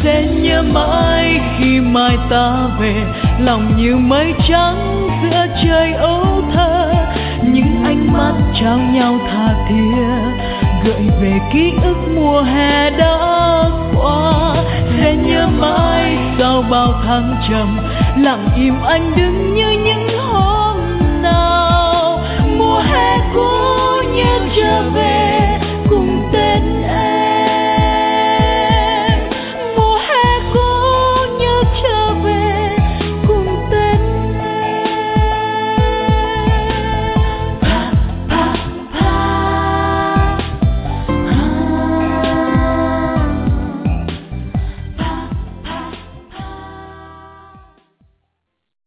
sẽ nhớ mãi khi mai ta về, lòng như mây trắng giữa trời ấu thơ. Những ánh mắt trao nhau tha thiết gợi về ký ức mùa hè đã qua. Sẽ nhớ mãi sau bao tháng trầm, lặng im anh đứng như những hôm nào. Mùa hè của